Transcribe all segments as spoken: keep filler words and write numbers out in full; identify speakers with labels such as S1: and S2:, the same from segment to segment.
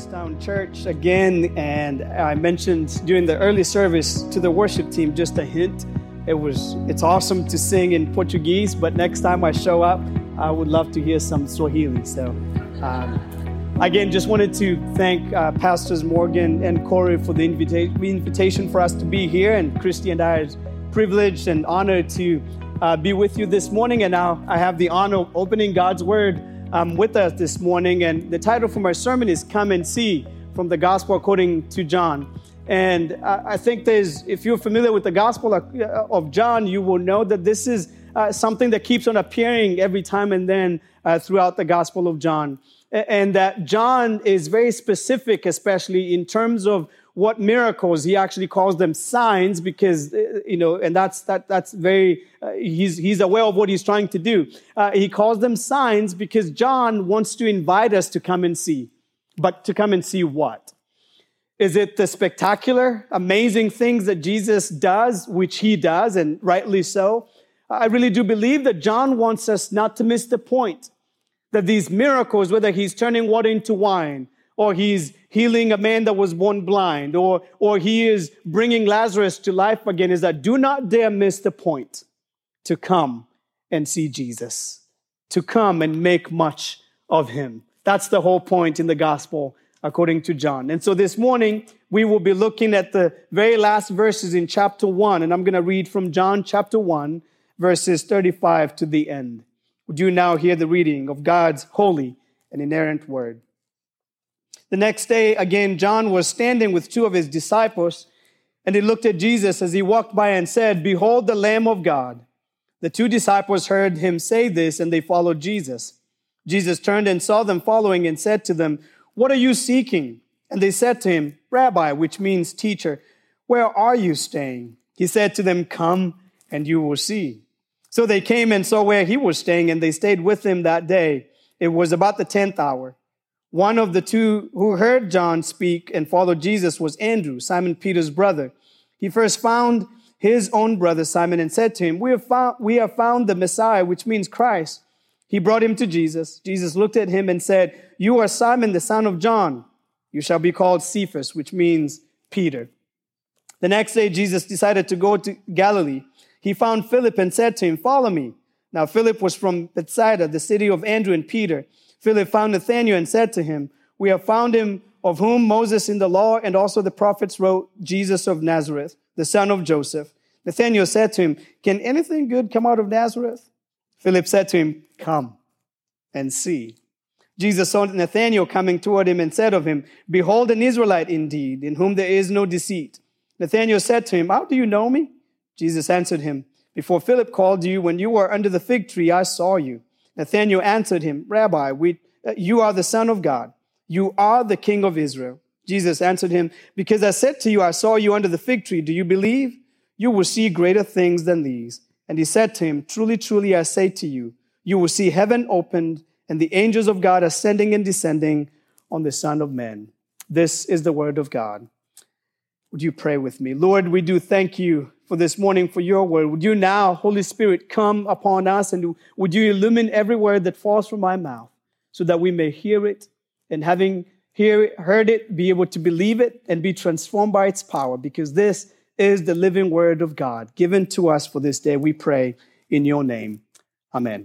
S1: Town Church again, and I mentioned during the early service to the worship team just a hint. It was it's awesome to sing in Portuguese, but next time I show up, I would love to hear some Swahili. So, um, again, just wanted to thank uh, Pastors Morgan and Corey for the invita- invitation for us to be here, and Christy and I are privileged and honored to uh, be with you this morning. And now I have the honor of opening God's Word Um, with us this morning, and the title for my sermon is Come and See, from the Gospel according to John. And uh, I think there's, if you're familiar with the Gospel of, uh, of John, you will know that this is uh, something that keeps on appearing every time and then uh, throughout the Gospel of John. And that John is very specific, especially in terms of what miracles. He actually calls them signs because, you know, and that's that that's very, uh, he's he's aware of what he's trying to do. Uh, he calls them signs because John wants to invite us to come and see. But to come and see what? Is it the spectacular, amazing things that Jesus does, which he does, and rightly so? I really do believe that John wants us not to miss the point. That these miracles, whether he's turning water into wine, or he's healing a man that was born blind, or, or he is bringing Lazarus to life again, is that do not dare miss the point to come and see Jesus, to come and make much of him. That's the whole point in the gospel according to John. And so this morning, we will be looking at the very last verses in chapter one, and I'm going to read from John chapter one, verses thirty-five to the end. Would you now hear the reading of God's holy and inerrant word? The next day, again, John was standing with two of his disciples, and he looked at Jesus as he walked by and said, "Behold the Lamb of God." The two disciples heard him say this, and they followed Jesus. Jesus turned and saw them following and said to them, "What are you seeking?" And they said to him, "Rabbi," which means teacher, "where are you staying?" He said to them, "Come and you will see." So they came and saw where he was staying, and they stayed with him that day. It was about the tenth hour. One of the two who heard John speak and followed Jesus was Andrew, Simon Peter's brother. He first found his own brother Simon and said to him, we have found, we have found the Messiah, which means Christ. He brought him to Jesus. Jesus looked at him and said, "You are Simon, the son of John. You shall be called Cephas," which means Peter. The next day, Jesus decided to go to Galilee. He found Philip and said to him, "Follow me." Now, Philip was from Bethsaida, the city of Andrew and Peter. Philip found Nathanael and said to him, "We have found him of whom Moses in the law and also the prophets wrote, Jesus of Nazareth, the son of Joseph." Nathanael said to him, "Can anything good come out of Nazareth?" Philip said to him, "Come and see." Jesus saw Nathanael coming toward him and said of him, "Behold, an Israelite indeed, in whom there is no deceit." Nathanael said to him, "How do you know me?" Jesus answered him, "Before Philip called you, when you were under the fig tree, I saw you." Nathanael answered him, "Rabbi, we, uh, you are the Son of God. You are the King of Israel." Jesus answered him, "Because I said to you, I saw you under the fig tree. Do you believe? You will see greater things than these." And he said to him, "Truly, truly, I say to you, you will see heaven opened and the angels of God ascending and descending on the Son of Man." This is the word of God. Would you pray with me? Lord, we do thank you for this morning, for your word. Would you now, Holy Spirit, come upon us, and would you illumine every word that falls from my mouth so that we may hear it, and having hear it, heard it, be able to believe it and be transformed by its power, because this is the living word of God given to us for this day. We pray in your name. Amen.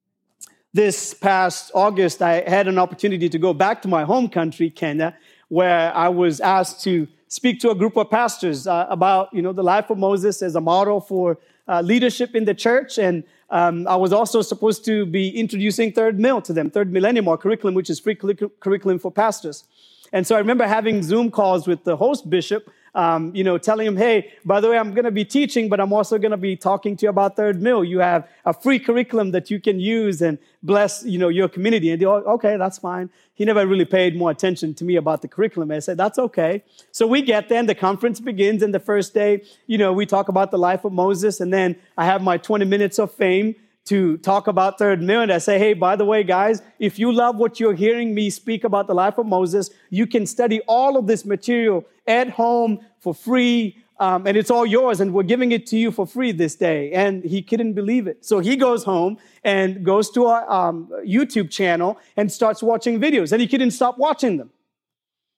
S1: This past August, I had an opportunity to go back to my home country, Kenya, where I was asked to speak to a group of pastors uh, about, you know, the life of Moses as a model for uh, leadership in the church. And um, I was also supposed to be introducing Third Mill to them, Third Millennium, our curriculum, which is free curriculum for pastors. And so I remember having Zoom calls with the host bishop, um, you know, telling him, "Hey, by the way, I'm going to be teaching, but I'm also going to be talking to you about Third Mill. You have a free curriculum that you can use and bless, you know, your community." And they all, "Okay, that's fine." He never really paid more attention to me about the curriculum. I said, "That's okay." So we get there, and the conference begins, and the first day, you know, we talk about the life of Moses, and then I have my twenty minutes of fame to talk about Third Mill. And I say, "Hey, by the way, guys, if you love what you're hearing me speak about the life of Moses, you can study all of this material at home for free, um, and it's all yours, and we're giving it to you for free this day." And he couldn't believe it. So he goes home and goes to our um, YouTube channel and starts watching videos, and he couldn't stop watching them.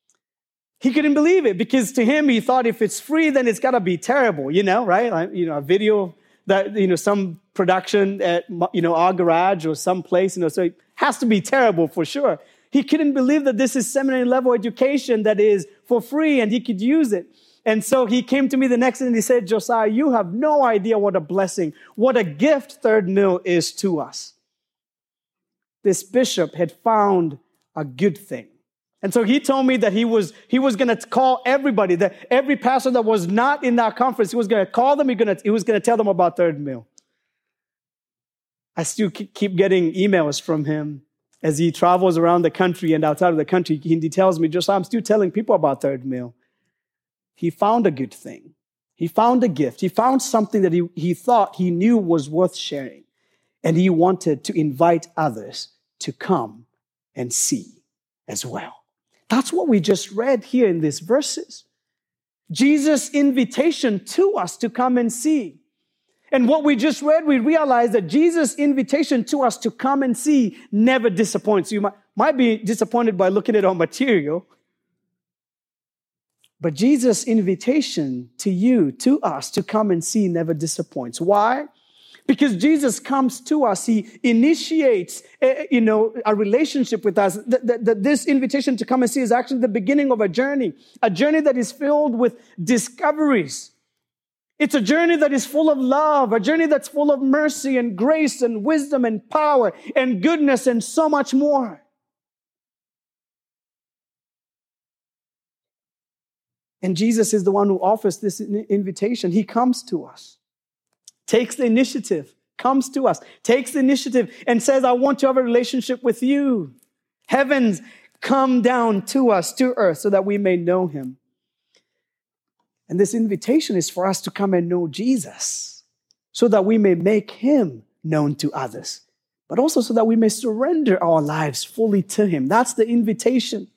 S1: He couldn't believe it because to him, he thought if it's free, then it's got to be terrible, you know, right? Like, you know, a video that, you know, some production at, you know, our garage or someplace, you know, so it has to be terrible for sure. He couldn't believe that this is seminary level education that is for free and he could use it. And so he came to me the next day and he said, Josiah, you have no idea what a blessing, what a gift Third Mill is to us. This bishop had found a good thing. And so he told me that he was he was going to call everybody, that every pastor that was not in that conference, he was going to call them, he, gonna, he was going to tell them about Third Mill. I still keep getting emails from him as he travels around the country and outside of the country. He tells me, Josiah, I'm still telling people about Third Mill. He found a good thing. He found a gift. He found something that he, he thought he knew was worth sharing. And he wanted to invite others to come and see as well. That's what we just read here in these verses. Jesus' invitation to us to come and see. And what we just read, we realize that Jesus' invitation to us to come and see never disappoints. You might, might be disappointed by looking at our material, but Jesus' invitation to you, to us, to come and see never disappoints. Why? Because Jesus comes to us. He initiates, you know, a relationship with us. That, that this invitation to come and see is actually the beginning of a journey, a journey that is filled with discoveries. It's a journey that is full of love, a journey that's full of mercy and grace and wisdom and power and goodness and so much more. And Jesus is the one who offers this invitation. He comes to us, takes the initiative, comes to us, takes the initiative and says, I want to have a relationship with you. Heavens come down to us, to earth, so that we may know him. And this invitation is for us to come and know Jesus so that we may make him known to others, but also so that we may surrender our lives fully to him. That's the invitation.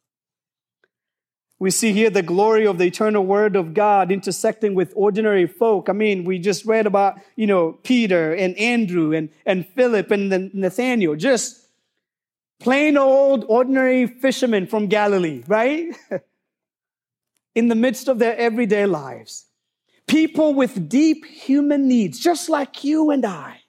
S1: We see here the glory of the eternal word of God intersecting with ordinary folk. I mean, we just read about, you know, Peter and Andrew and, and Philip and Nathaniel, just plain old ordinary fishermen from Galilee, right? In the midst of their everyday lives. People with deep human needs, just like you and I.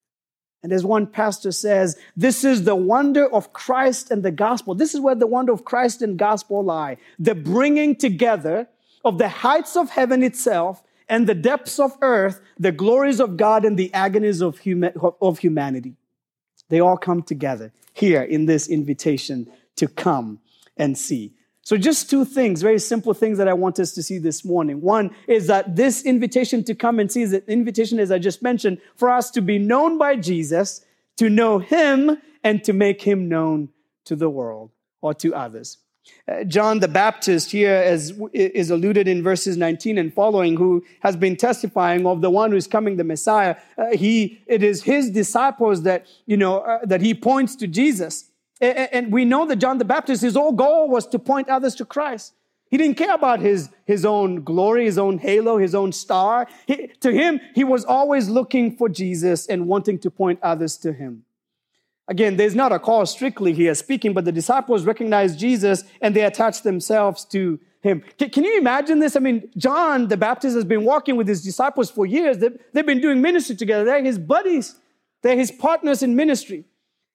S1: And as one pastor says, this is the wonder of Christ and the gospel. This is where the wonder of Christ and gospel lie. The bringing together of the heights of heaven itself and the depths of earth, the glories of God and the agonies of, huma- of humanity. They all come together here in this invitation to come and see. So just two things, very simple things that I want us to see this morning. One is that this invitation to come and see is an invitation, as I just mentioned, for us to be known by Jesus, to know him, and to make him known to the world or to others. Uh, John the Baptist here is, is alluded in verses nineteen and following, who has been testifying of the one who is coming, the Messiah. Uh, he, it is his disciples that, you know, uh, that he points to Jesus. And we know that John the Baptist, his whole goal was to point others to Christ. He didn't care about his, his own glory, his own halo, his own star. He, to him, he was always looking for Jesus and wanting to point others to him. Again, there's not a call strictly here speaking, but the disciples recognized Jesus and they attached themselves to him. Can, can you imagine this? I mean, John the Baptist has been walking with his disciples for years. They've, they've been doing ministry together. They're his buddies. They're his partners in ministry.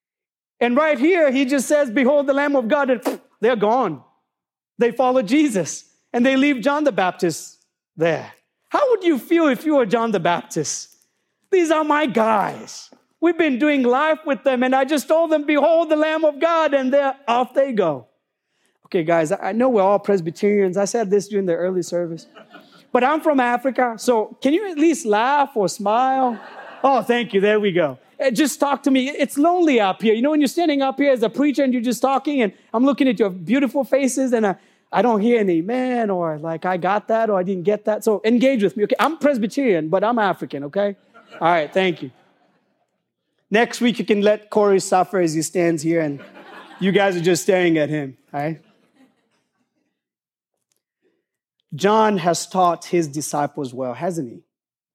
S1: And right here, he just says, behold the Lamb of God, and they're gone. They follow Jesus, and they leave John the Baptist there. How would you feel if you were John the Baptist? These are my guys. We've been doing life with them, and I just told them, behold the Lamb of God, and they're off they go. Okay, guys, I know we're all Presbyterians. I said this during the early service. But I'm from Africa, so can you at least laugh or smile? Oh, thank you. There we go. Just talk to me. It's lonely up here. You know, when you're standing up here as a preacher and you're just talking and I'm looking at your beautiful faces and I, I don't hear an amen or like I got that or I didn't get that. So engage with me. Okay, I'm Presbyterian, but I'm African, okay? All right, thank you. Next week, you can let Corey suffer as he stands here and you guys are just staring at him, all right? John has taught his disciples well, hasn't he?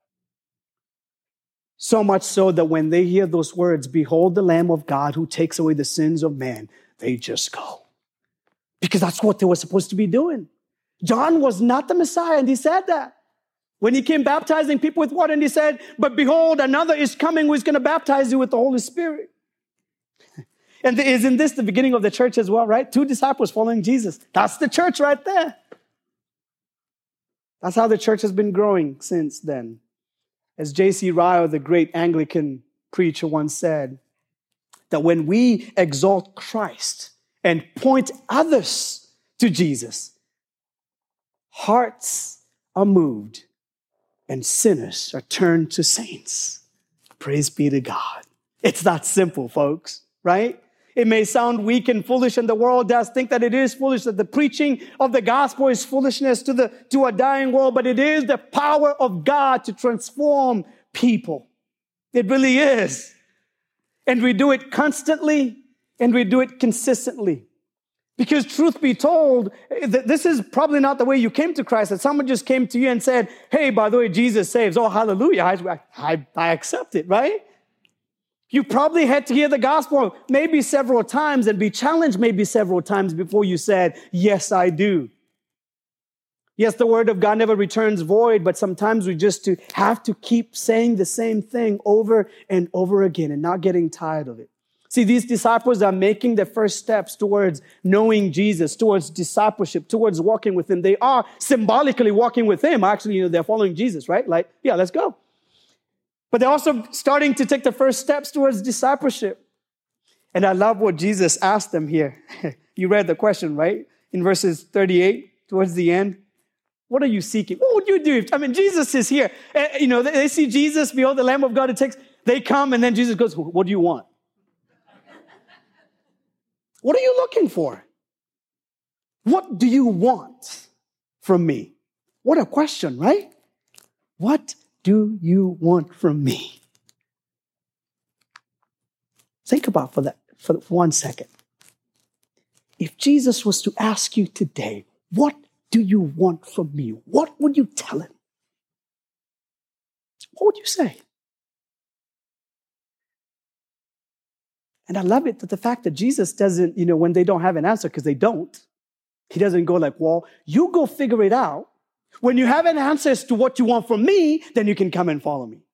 S1: So much so that when they hear those words, behold the Lamb of God who takes away the sins of man, they just go. because that's what they were supposed to be doing. John was not the Messiah, and he said that. When he came baptizing people with water, and he said, but behold, another is coming who is going to baptize you with the Holy Spirit. And isn't this the beginning of the church as well, right? Two disciples following Jesus. That's the church right there. That's how the church has been growing since then. As J C Ryle, the great Anglican preacher, once said, that when we exalt Christ and point others to Jesus, hearts are moved and sinners are turned to saints. Praise be to God. It's that simple, folks, right? It may sound weak and foolish, and the world does think that it is foolish, that the preaching of the gospel is foolishness to the to a dying world, but it is the power of God to transform people. It really is. And we do it constantly, and we do it consistently. Because truth be told, this is probably not the way you came to Christ, that someone just came to you and said, hey, by the way, Jesus saves. Oh, hallelujah. I, I, I accept it, right? You probably had to hear the gospel maybe several times and be challenged maybe several times before you said, yes, I do. Yes, the word of God never returns void, but sometimes we just to have to keep saying the same thing over and over again and not getting tired of it. See, these disciples are making the first steps towards knowing Jesus, towards discipleship, towards walking with him. They are symbolically walking with him. Actually, you know, they're following Jesus, right? Like, yeah, let's go. But they're also starting to take the first steps towards discipleship. And I love what Jesus asked them here. You read the question, right? In verses thirty-eight, towards the end. What are you seeking? What would you do? I mean, Jesus is here. Uh, you know, they, they see Jesus, behold, the Lamb of God. It takes, they come, and then Jesus goes, what do you want? What are you looking for? What do you want from me? What a question, right? What do you want from me? Think about for that for one second. If Jesus was to ask you today, what do you want from me? What would you tell him? What would you say? And I love it that the fact that Jesus doesn't, you know, when they don't have an answer, because they don't, he doesn't go like, well, you go figure it out. When you have an answer as to what you want from me, then you can come and follow me.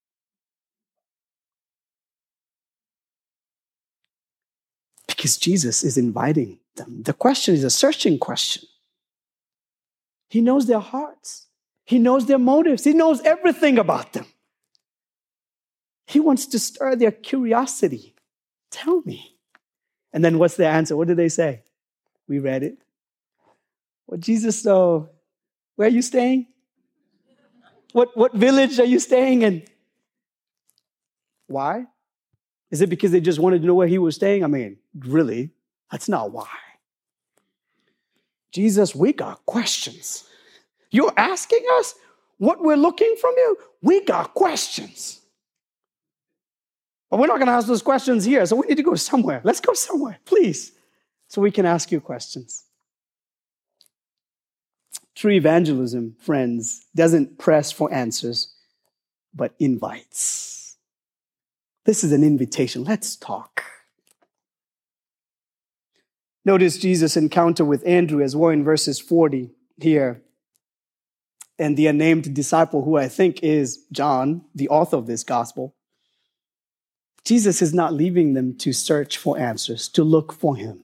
S1: Because Jesus is inviting them. The question is a searching question. He knows their hearts. He knows their motives. He knows everything about them. He wants to stir their curiosity. Tell me. And then what's their answer? What did they say? We read it. Well, Jesus, so where are you staying? What, what village are you staying in? Why? Is it because they just wanted to know where he was staying? I mean, really? That's not why. Jesus, we got questions. You're asking us what we're looking from you? We got questions. But we're not going to ask those questions here, so we need to go somewhere. Let's go somewhere, please, so we can ask you questions. True evangelism, friends, doesn't press for answers, but invites. This is an invitation. Let's talk. Notice Jesus' encounter with Andrew as well in verses forty here. And the unnamed disciple, who I think is John, the author of this gospel. Jesus is not leaving them to search for answers, to look for him.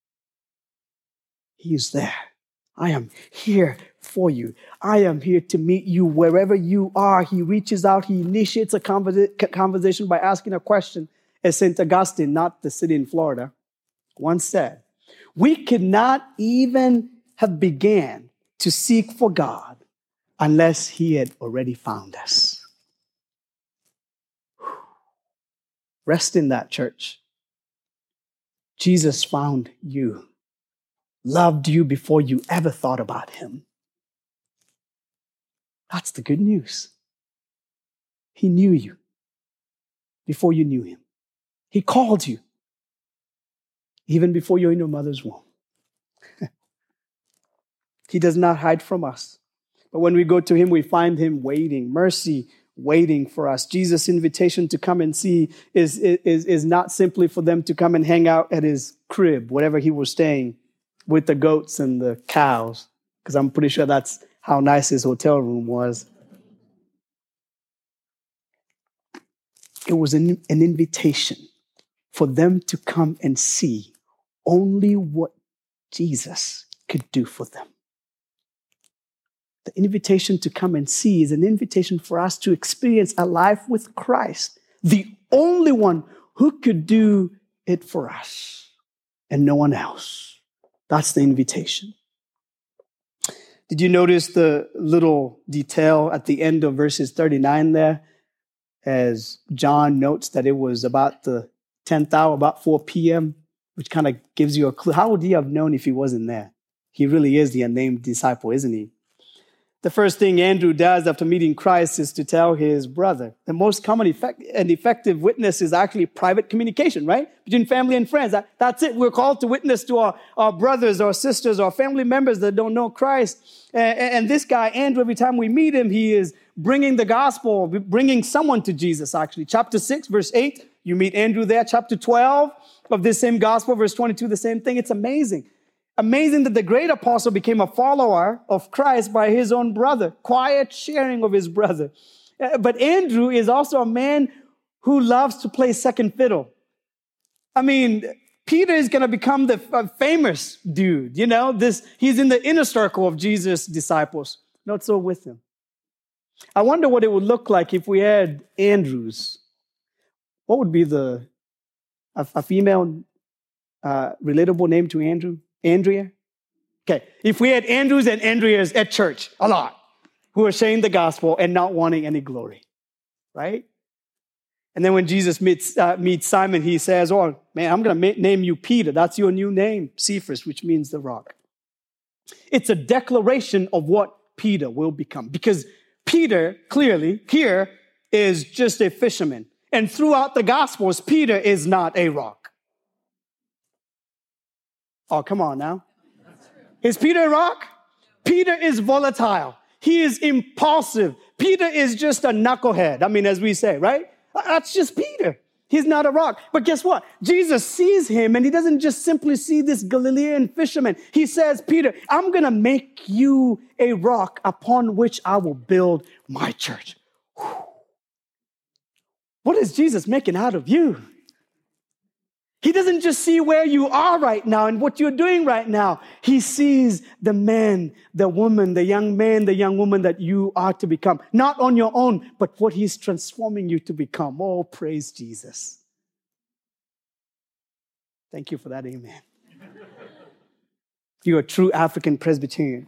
S1: He is there. I am here for you. I am here to meet you wherever you are. He reaches out. He initiates a conversation by asking a question. As Saint Augustine, not the city in Florida, once said, we could not even have began to seek for God unless he had already found us. Rest in that, church. Jesus found you, loved you before you ever thought about him. That's the good news. He knew you before you knew him. He called you even before you were in your mother's womb. He does not hide from us. But when we go to him, we find him waiting, mercy waiting for us. Jesus' invitation to come and see is, is, is not simply for them to come and hang out at his crib, whatever he was staying. with the goats and the cows, because I'm pretty sure that's how nice his hotel room was. It was an, an invitation for them to come and see only what Jesus could do for them. The invitation to come and see is an invitation for us to experience a life with Christ, the only one who could do it for us and no one else. That's the invitation. Did you notice the little detail at the end of verses thirty-nine there? As John notes that it was about the tenth hour, about four p.m., which kind of gives you a clue. How would he have known if he wasn't there? He really is the unnamed disciple, isn't he? The first thing Andrew does after meeting Christ is to tell his brother. The most common effect and effective witness is actually private communication, right? Between family and friends. That, that's it. We're called to witness to our, our brothers, our sisters, our family members that don't know Christ. And, and this guy, Andrew, every time we meet him, he is bringing the gospel, bringing someone to Jesus, actually. Chapter six, verse eight, you meet Andrew there. Chapter twelve of this same gospel, verse twenty-two, the same thing. It's amazing. Amazing that the great apostle became a follower of Christ by his own brother. Quiet sharing of his brother. But Andrew is also a man who loves to play second fiddle. I mean, Peter is going to become the famous dude, you know, this, he's in the inner circle of Jesus' disciples. Not so with him. I wonder what it would look like if we had Andrews. What would be the, a, a female uh, relatable name to Andrew? Andrea? Okay, if we had Andrews and Andreas at church, a lot, who are sharing the gospel and not wanting any glory, right? And then when Jesus meets, uh, meets Simon, he says, oh, man, I'm going to ma- name you Peter. That's your new name, Cephas, which means the rock. It's a declaration of what Peter will become. Because Peter, clearly, here, is just a fisherman. And throughout the Gospels, Peter is not a rock. Oh, come on now. Is Peter a rock? Peter is volatile. He is impulsive. Peter is just a knucklehead. I mean, as we say, right? That's just Peter. He's not a rock. But guess what? Jesus sees him, and he doesn't just simply see this Galilean fisherman. He says, Peter, I'm going to make you a rock upon which I will build my church. Whew. What is Jesus making out of you? He doesn't just see where you are right now and what you're doing right now. He sees the man, the woman, the young man, the young woman that you are to become. Not on your own, but what he's transforming you to become. Oh, praise Jesus. Thank you for that, amen. You're a true African Presbyterian.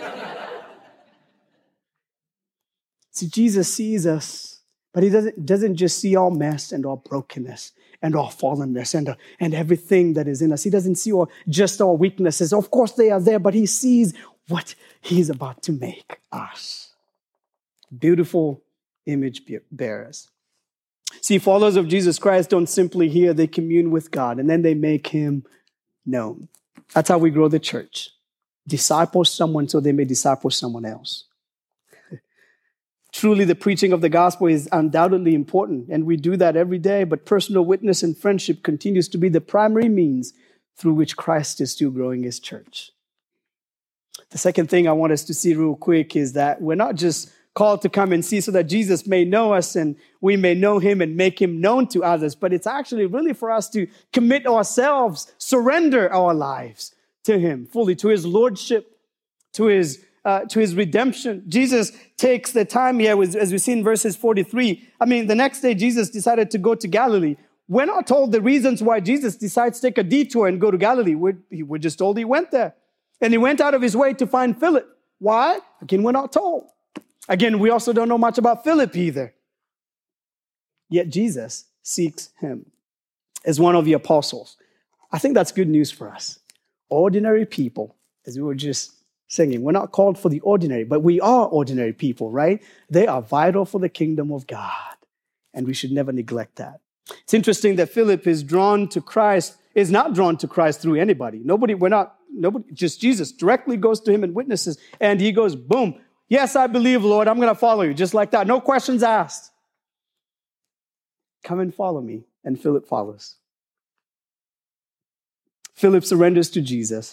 S1: See, Jesus sees us, but he doesn't, doesn't just see our mess and our brokenness and our fallenness and, uh, and everything that is in us. He doesn't see our, just our weaknesses. Of course they are there, but he sees what he's about to make us. Beautiful image bearers. See, followers of Jesus Christ don't simply hear, they commune with God, and then they make him known. That's how we grow the church. Disciple someone so they may disciple someone else. Truly, the preaching of the gospel is undoubtedly important, and we do that every day, but personal witness and friendship continues to be the primary means through which Christ is still growing his church. The second thing I want us to see real quick is that we're not just called to come and see so that Jesus may know us and we may know him and make him known to others, but it's actually really for us to commit ourselves, surrender our lives to him fully, to his lordship, to his Uh, to his redemption. Jesus takes the time here, as we see in verses forty-three. I mean, the next day, Jesus decided to go to Galilee. We're not told the reasons why Jesus decides to take a detour and go to Galilee. We're, we're just told he went there. And he went out of his way to find Philip. Why? Again, we're not told. Again, we also don't know much about Philip either. Yet Jesus seeks him as one of the apostles. I think that's good news for us. Ordinary people, as we were just singing. We're not called for the ordinary, but we are ordinary people, right? They are vital for the kingdom of God, and we should never neglect that. It's interesting that Philip is drawn to Christ, is not drawn to Christ through anybody. Nobody, we're not, nobody, just Jesus directly goes to him and witnesses, and he goes, boom, yes, I believe, Lord, I'm going to follow you, just like that. No questions asked. Come and follow me, and Philip follows. Philip surrenders to Jesus.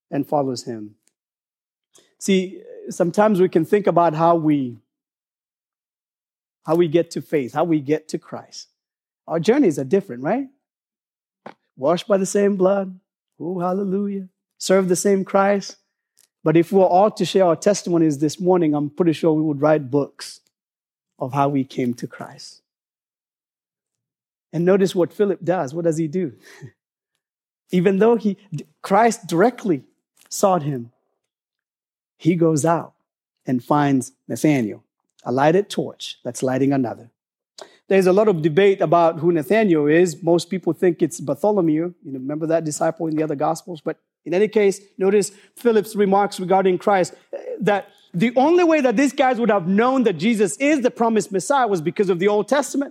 S1: and follows him. See, sometimes we can think about how we, how we get to faith, how we get to Christ. Our journeys are different, right? Washed by the same blood. Oh, hallelujah. Serve the same Christ. But if we're all to share our testimonies this morning, I'm pretty sure we would write books of how we came to Christ. And notice what Philip does. What does he do? Even though he, Christ directly sought him, he goes out and finds Nathanael, a lighted torch that's lighting another. There's a lot of debate about who Nathanael is. Most people think it's Bartholomew. You know, remember that disciple in the other Gospels? But in any case, notice Philip's remarks regarding Christ, that the only way that these guys would have known that Jesus is the promised Messiah was because of the Old Testament.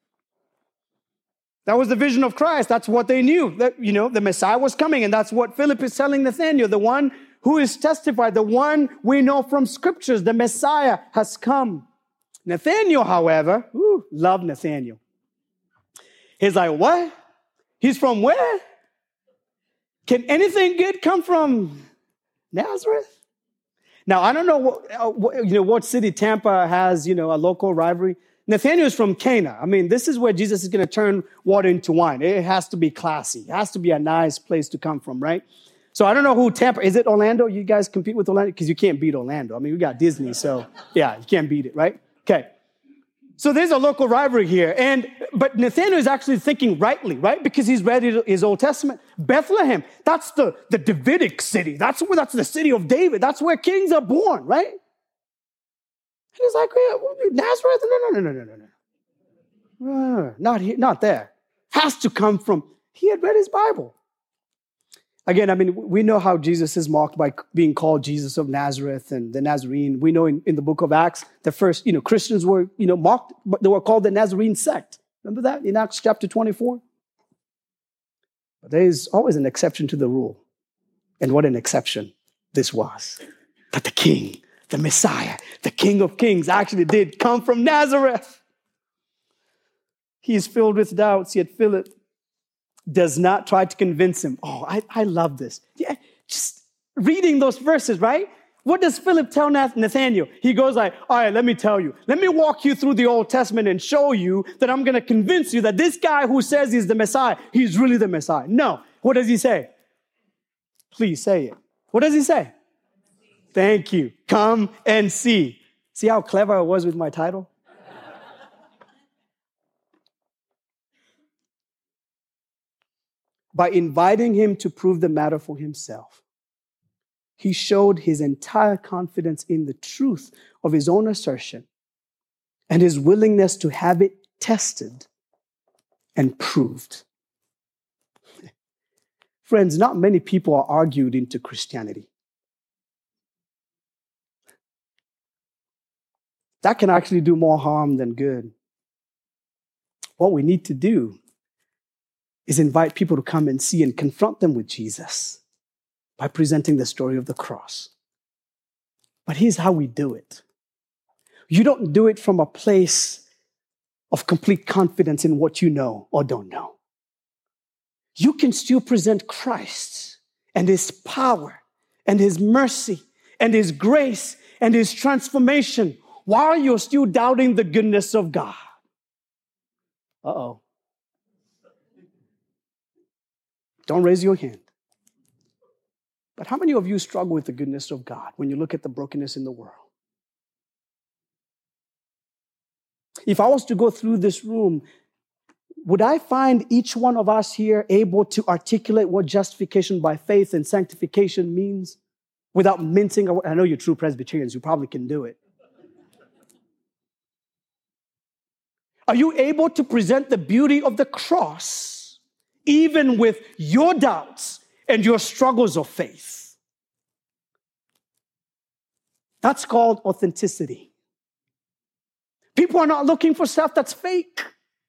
S1: That was the vision of Christ. That's what they knew, that, you know, the Messiah was coming. And that's what Philip is telling Nathanael, the one who is testified, the one we know from scriptures, the Messiah has come. Nathanael, however, ooh, love Nathanael. He's like, what? He's from where? Can anything good come from Nazareth? Now, I don't know what, uh, what, you know, what city Tampa has, you know, a local rivalry. Nathanael is from Cana. I mean, this is where Jesus is going to turn water into wine. It has to be classy. It has to be a nice place to come from, right? So I don't know who Tampa, is it Orlando? You guys compete with Orlando? Because you can't beat Orlando. I mean, we got Disney, so yeah, you can't beat it, right? Okay. So there's a local rivalry here. And but Nathanael is actually thinking rightly, right? Because he's read his Old Testament. Bethlehem, that's the, the Davidic city. That's where that's the city of David. That's where kings are born, right? And he's like, Nazareth? No, no, no, no, no, no, no. Not here, not there. Has to come from, he had read his Bible. Again, I mean, we know how Jesus is marked by being called Jesus of Nazareth and the Nazarene. We know in, in the book of Acts, the first, you know, Christians were, you know, mocked, but they were called the Nazarene sect. Remember that in Acts chapter twenty-four? But there is always an exception to the rule. And what an exception this was. That the king, the Messiah, the King of Kings actually did come from Nazareth. He is filled with doubts, yet Philip does not try to convince him. Oh, I, I love this. Yeah, just reading those verses, right? What does Philip tell Nathanael? He goes like, all right, let me tell you. Let me walk you through the Old Testament and show you that I'm going to convince you that this guy who says he's the Messiah, he's really the Messiah. No. What does he say? Please say it. What does he say? Thank you. Come and see. See how clever I was with my title? By inviting him to prove the matter for himself, he showed his entire confidence in the truth of his own assertion and his willingness to have it tested and proved. Friends, not many people are argued into Christianity. That can actually do more harm than good. What we need to do is invite people to come and see and confront them with Jesus by presenting the story of the cross. But here's how we do it. You don't do it from a place of complete confidence in what you know or don't know. You can still present Christ and his power and his mercy and his grace and his transformation while you're still doubting the goodness of God. Uh-oh. Don't raise your hand. But how many of you struggle with the goodness of God when you look at the brokenness in the world? If I was to go through this room, would I find each one of us here able to articulate what justification by faith and sanctification means without mincing? I know you're true Presbyterians, you probably can do it. Are you able to present the beauty of the cross even with your doubts and your struggles of faith? That's called authenticity. People are not looking for stuff that's fake.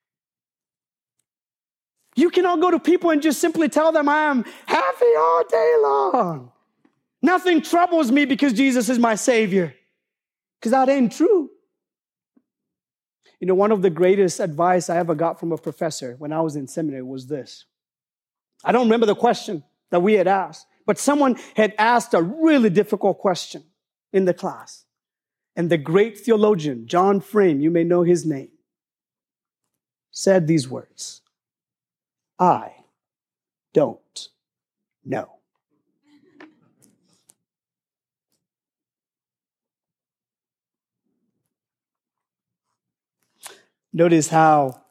S1: You cannot go to people and just simply tell them, I am happy all day long. Nothing troubles me because Jesus is my Savior. Because that ain't true. You know, one of the greatest advice I ever got from a professor when I was in seminary was this. I don't remember the question that we had asked, But someone had asked a really difficult question in the class. And the great theologian, John Frame, you may know his name, said these words, I don't know. Notice how,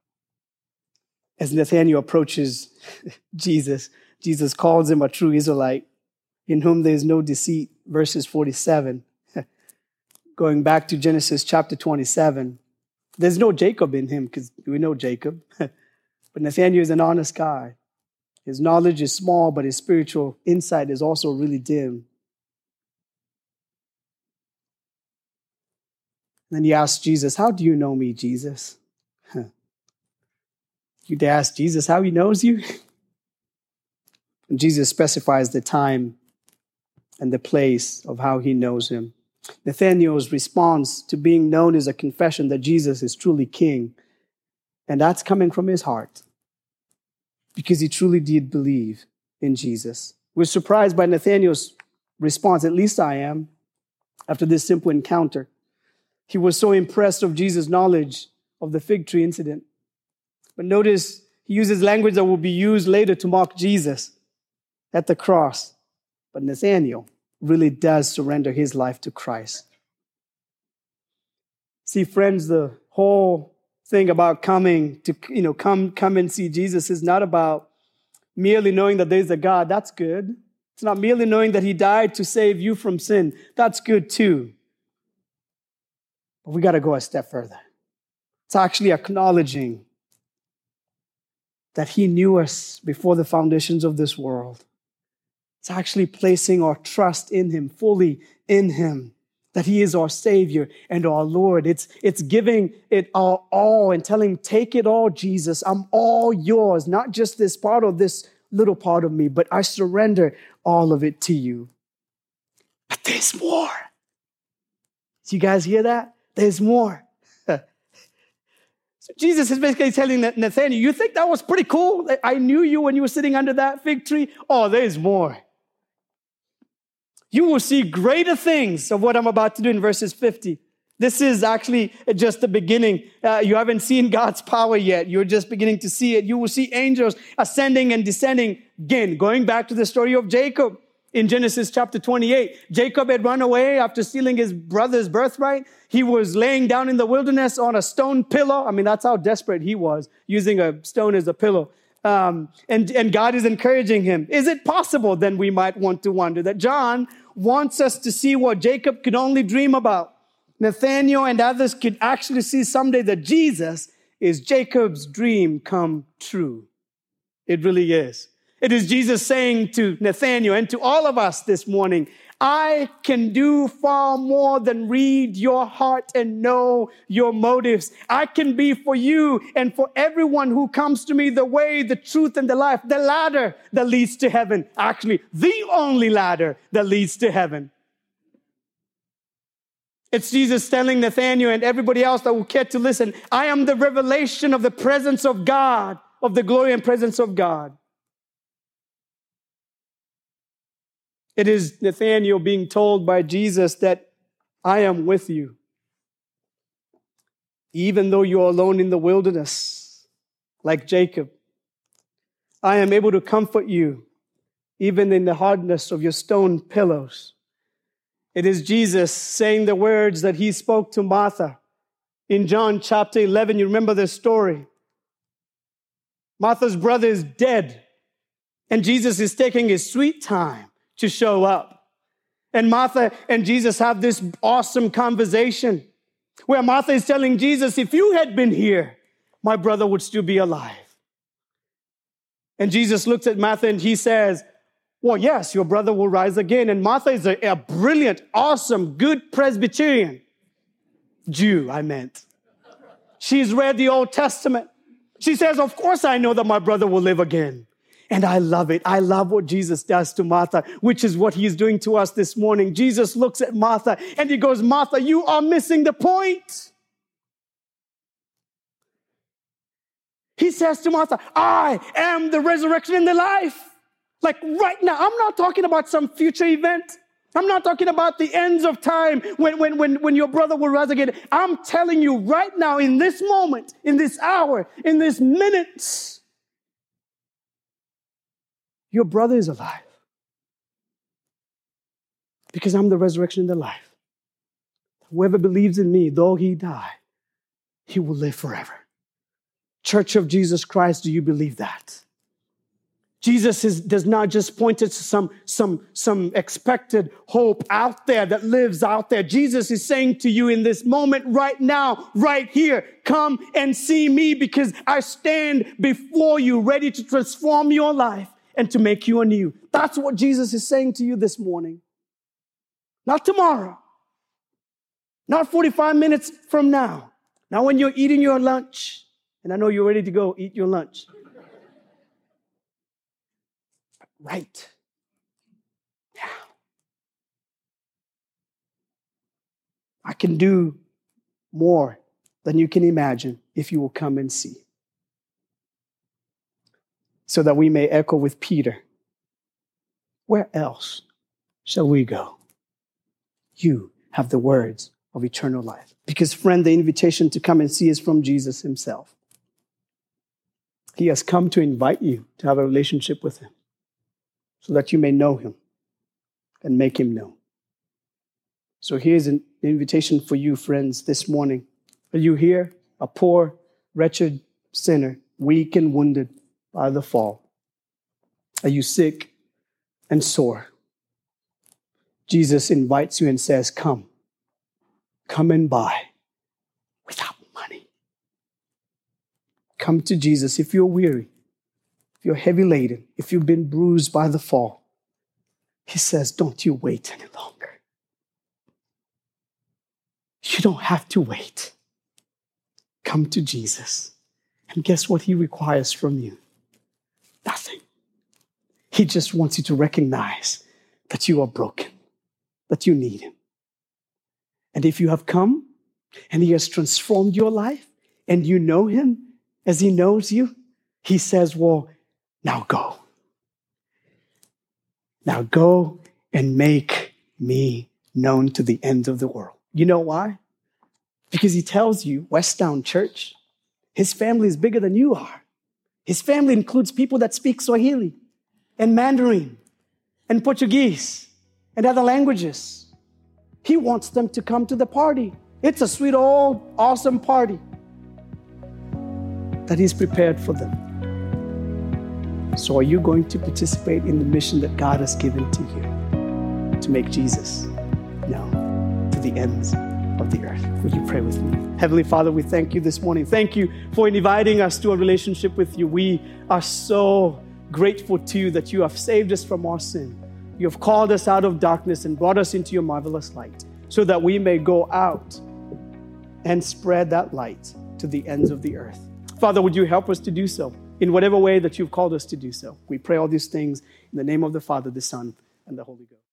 S1: as Nathanael approaches Jesus, Jesus calls him a true Israelite, in whom there is no deceit, verses forty-seven. Going back to Genesis chapter twenty-seven, there's no Jacob in him, because we know Jacob. But Nathanael is an honest guy. His knowledge is small, but his spiritual insight is also really dim. Then he asks Jesus, how do you know me, Jesus? Huh. You'd ask Jesus how he knows you? And Jesus specifies the time and the place of how he knows him. Nathanael's response to being known is a confession that Jesus is truly king. And that's coming from his heart, because he truly did believe in Jesus. We're surprised by Nathanael's response, at least I am, after this simple encounter. He was so impressed of Jesus' knowledge of the fig tree incident. But notice he uses language that will be used later to mock Jesus at the cross. But Nathanael really does surrender his life to Christ. See, friends, the whole thing about coming to, you know, come, come and see Jesus is not about merely knowing that there's a God. That's good. It's not merely knowing that he died to save you from sin. That's good too. But we got to go a step further. It's actually acknowledging that he knew us before the foundations of this world. It's actually placing our trust in him, fully in him, that he is our Savior and our Lord. It's, it's giving it our all and telling him, take it all, Jesus. I'm all yours, not just this part or this little part of me, but I surrender all of it to you. But there's more. Do you guys hear that? There's more. So Jesus is basically telling Nathanael, you think that was pretty cool? I knew you when you were sitting under that fig tree. Oh, there's more. You will see greater things of what I'm about to do in verses fifty. This is actually just the beginning. Uh, you haven't seen God's power yet. You're just beginning to see it. You will see angels ascending and descending. Again, going back to the story of Jacob. In Genesis chapter twenty-eight, Jacob had run away after stealing his brother's birthright. He was laying down in the wilderness on a stone pillow. I mean, that's how desperate he was, using a stone as a pillow. Um, and, and God is encouraging him. Is it possible, then we might want to wonder, that John wants us to see what Jacob could only dream about? Nathanael and others could actually see someday that Jesus is Jacob's dream come true. It really is. It is Jesus saying to Nathanael and to all of us this morning, I can do far more than read your heart and know your motives. I can be for you and for everyone who comes to me the way, the truth, and the life, the ladder that leads to heaven. Actually, the only ladder that leads to heaven. It's Jesus telling Nathanael and everybody else that will care to listen, I am the revelation of the presence of God, of the glory and presence of God. It is Nathanael being told by Jesus that I am with you. Even though you're alone in the wilderness, like Jacob, I am able to comfort you, even in the hardness of your stone pillows. It is Jesus saying the words that he spoke to Martha in John chapter eleven. You remember this story. Martha's brother is dead, and Jesus is taking his sweet time to show up. And Martha and Jesus have this awesome conversation where Martha is telling Jesus, if you had been here, my brother would still be alive. And Jesus looks at Martha and he says, well, yes, your brother will rise again. And Martha is a, a brilliant, awesome, good Presbyterian. Jew, I meant. She's read the Old Testament. She says, of course I know that my brother will live again. And I love it. I love what Jesus does to Martha, which is what he's doing to us this morning. Jesus looks at Martha and he goes, Martha, you are missing the point. He says to Martha, I am the resurrection and the life. Like right now. I'm not talking about some future event. I'm not talking about the ends of time when, when, when, when your brother will rise again. I'm telling you right now, in this moment, in this hour, in this minute, your brother is alive. Because I'm the resurrection and the life. Whoever believes in me, though he die, he will live forever. Church of Jesus Christ, do you believe that? Jesus is, does not just point us to some, some, some expected hope out there that lives out there. Jesus is saying to you in this moment right now, right here, come and see me because I stand before you ready to transform your life and to make you anew. That's what Jesus is saying to you this morning. Not tomorrow. Not forty-five minutes from now. Not when you're eating your lunch. And I know you're ready to go eat your lunch. Right now. I can do more than you can imagine if you will come and see. So that we may echo with Peter. Where else shall we go? You have the words of eternal life. Because, friend, the invitation to come and see is from Jesus himself. He has come to invite you to have a relationship with him so that you may know him and make him known. So here's an invitation for you, friends, this morning. Are you here, a poor, wretched sinner, weak and wounded by the fall? Are you sick and sore? Jesus invites you and says, come. Come and buy without money. Come to Jesus if you're weary, if you're heavy laden, if you've been bruised by the fall. He says, don't you wait any longer. You don't have to wait. Come to Jesus. And guess what he requires from you? Nothing. He just wants you to recognize that you are broken, that you need him. And if you have come and he has transformed your life and you know him as he knows you, he says, well, now go. Now go and make me known to the ends of the world. You know why? Because he tells you, Westtown Church, his family is bigger than you are. His family includes people that speak Swahili and Mandarin and Portuguese and other languages. He wants them to come to the party. It's a sweet old awesome party that he's prepared for them. So are you going to participate in the mission that God has given to you to make Jesus known to the ends of the earth? Would you pray with me? Heavenly Father, we thank you this morning. Thank you for inviting us to a relationship with you. We are so grateful to you that you have saved us from our sin. You have called us out of darkness and brought us into your marvelous light so that we may go out and spread that light to the ends of the earth. Father, would you help us to do so in whatever way that you've called us to do so? We pray all these things in the name of the Father, the Son, and the Holy Ghost.